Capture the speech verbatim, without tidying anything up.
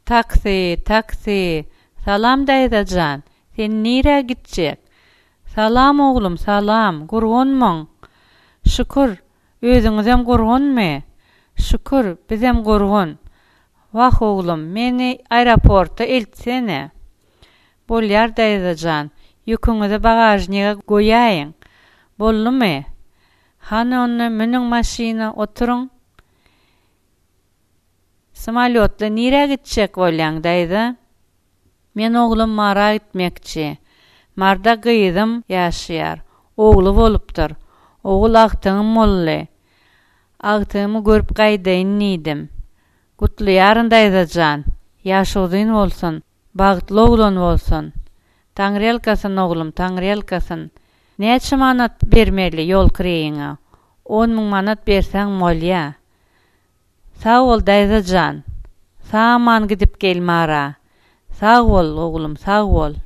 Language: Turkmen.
Taksi, taksi. Salam daydajan. Sen nire gitjek? Salam oğlum, salam. Gurgunmon? Şükür. Özüňizem gurgunmy? Şükür, bizem gurgun. Wah oğlum, meni aeroporta eltsene. Bolýar daydajan. Ýüküňizi bagajnyga goýaýyn. Bollumy? Hany onu meniň maşina oturuň. Samalyotla nire gitjek bolýaň daýda? Men oğlum mara gitmekçi. Marda gyýdym ýaşaýar. Oğlu bolupdyr. Oğul agtyň molly. Agtymy görüp gaýdaýyn nidim. Gutlaýaryn daýdajan. Ýaşudyň bolsun. Bagtly oglan bolsun. Taňrylkasyn oğlum, taňrylkasyn. Näçe manat bermeli ýol kireýiňe? on ming manat berseň molýa. Sağ ol daýdajan. Saman gidip gel mara. Sağ ol oğlum, sağ ol.